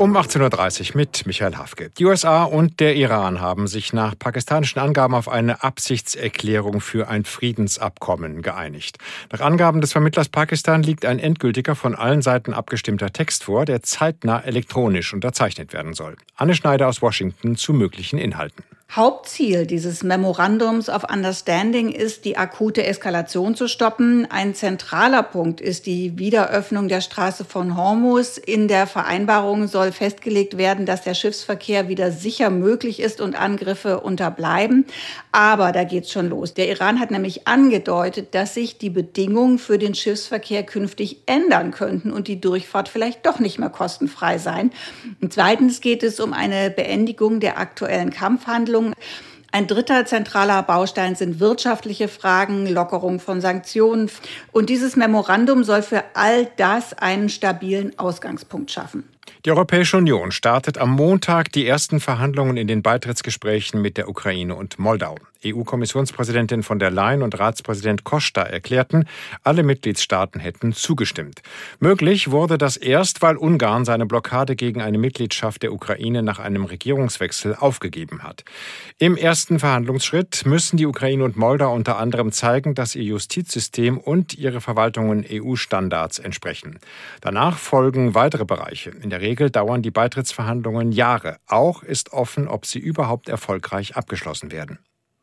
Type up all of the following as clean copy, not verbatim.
Um 18.30 Uhr mit Michael Hafke. Die USA und der Iran haben sich nach pakistanischen Angaben auf eine Absichtserklärung für ein Friedensabkommen geeinigt. Nach Angaben des Vermittlers Pakistan liegt ein endgültiger, von allen Seiten abgestimmter Text vor, der zeitnah elektronisch unterzeichnet werden soll. Anne Schneider aus Washington zu möglichen Inhalten. Hauptziel dieses Memorandums of Understanding ist, die akute Eskalation zu stoppen. Ein zentraler Punkt ist die Wiederöffnung der Straße von Hormuz. In der Vereinbarung soll festgelegt werden, dass der Schiffsverkehr wieder sicher möglich ist und Angriffe unterbleiben. Aber da geht's schon los. Der Iran hat nämlich angedeutet, dass sich die Bedingungen für den Schiffsverkehr künftig ändern könnten und die Durchfahrt vielleicht doch nicht mehr kostenfrei sein. Und zweitens geht es um eine Beendigung der aktuellen Kampfhandlungen. Ein dritter zentraler Baustein sind wirtschaftliche Fragen, Lockerung von Sanktionen. Und dieses Memorandum soll für all das einen stabilen Ausgangspunkt schaffen. Die Europäische Union startet am Montag die ersten Verhandlungen in den Beitrittsgesprächen mit der Ukraine und Moldau. EU-Kommissionspräsidentin von der Leyen und Ratspräsident Costa erklärten, alle Mitgliedstaaten hätten zugestimmt. Möglich wurde das erst, weil Ungarn seine Blockade gegen eine Mitgliedschaft der Ukraine nach einem Regierungswechsel aufgegeben hat. Im ersten Verhandlungsschritt müssen die Ukraine und Moldau unter anderem zeigen, dass ihr Justizsystem und ihre Verwaltungen EU-Standards entsprechen. Danach folgen weitere Bereiche. In der Regel dauern die Beitrittsverhandlungen Jahre. Auch ist offen, ob sie überhaupt erfolgreich abgeschlossen werden.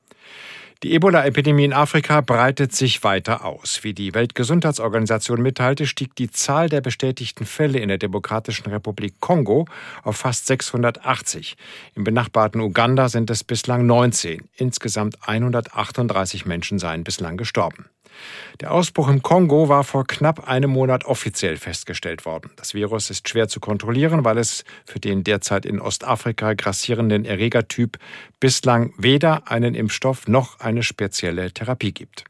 Die Ebola-Epidemie in Afrika breitet sich weiter aus. Wie die Weltgesundheitsorganisation mitteilte, stieg die Zahl der bestätigten Fälle in der Demokratischen Republik Kongo auf fast 680. Im benachbarten Uganda sind es bislang 19. Insgesamt 138 Menschen seien bislang gestorben. Der Ausbruch im Kongo war vor knapp einem Monat offiziell festgestellt worden. Das Virus ist schwer zu kontrollieren, weil es für den derzeit in Ostafrika grassierenden Erregertyp bislang weder einen Impfstoff noch eine spezielle Therapie gibt.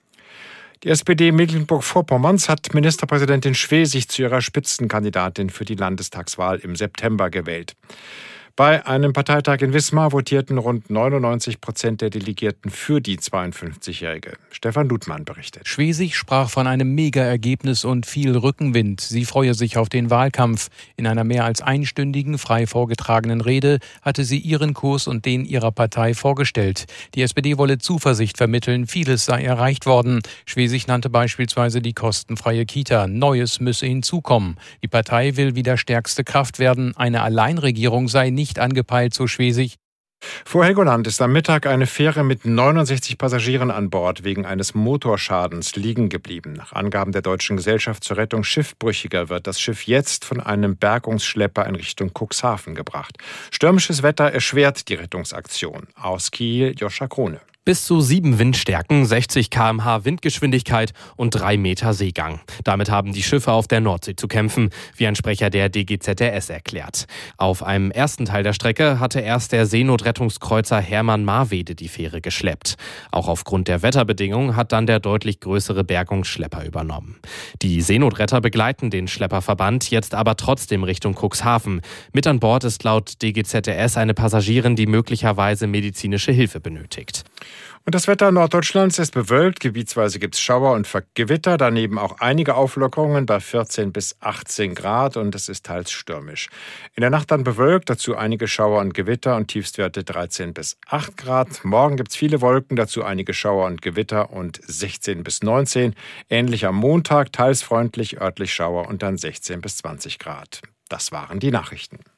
Die SPD Mecklenburg-Vorpommerns hat Ministerpräsidentin Schwesig zu ihrer Spitzenkandidatin für die Landestagswahl im September gewählt. Bei einem Parteitag in Wismar votierten rund 99% der Delegierten für die 52-Jährige. Stefan Ludmann berichtet. Schwesig sprach von einem Mega-Ergebnis und viel Rückenwind. Sie freue sich auf den Wahlkampf. In einer mehr als einstündigen, frei vorgetragenen Rede hatte sie ihren Kurs und den ihrer Partei vorgestellt. Die SPD wolle Zuversicht vermitteln, vieles sei erreicht worden. Schwesig nannte beispielsweise die kostenfreie Kita. Neues müsse hinzukommen. Die Partei will wieder stärkste Kraft werden. Eine Alleinregierung sei nicht angepeilt, so Schwesig. Vor Helgoland ist am Mittag eine Fähre mit 69 Passagieren an Bord wegen eines Motorschadens liegen geblieben. Nach Angaben der Deutschen Gesellschaft zur Rettung Schiffbrüchiger wird das Schiff jetzt von einem Bergungsschlepper in Richtung Cuxhaven gebracht. Stürmisches Wetter erschwert die Rettungsaktion. Aus Kiel, Joscha Krone. Bis zu 7 Windstärken, 60 km/h Windgeschwindigkeit und 3 Meter Seegang. Damit haben die Schiffe auf der Nordsee zu kämpfen, wie ein Sprecher der DGZRS erklärt. Auf einem ersten Teil der Strecke hatte erst der Seenotrettungskreuzer Hermann Marwede die Fähre geschleppt. Auch aufgrund der Wetterbedingungen hat dann der deutlich größere Bergungsschlepper übernommen. Die Seenotretter begleiten den Schlepperverband jetzt aber trotzdem Richtung Cuxhaven. Mit an Bord ist laut DGZRS eine Passagierin, die möglicherweise medizinische Hilfe benötigt. Und das Wetter Norddeutschlands ist bewölkt, gebietsweise gibt es Schauer und Gewitter, daneben auch einige Auflockerungen bei 14 bis 18 Grad und es ist teils stürmisch. In der Nacht dann bewölkt, dazu einige Schauer und Gewitter und Tiefstwerte 13 bis 8 Grad. Morgen gibt es viele Wolken, dazu einige Schauer und Gewitter und 16 bis 19. Ähnlich am Montag, teils freundlich, örtlich Schauer und dann 16 bis 20 Grad. Das waren die Nachrichten.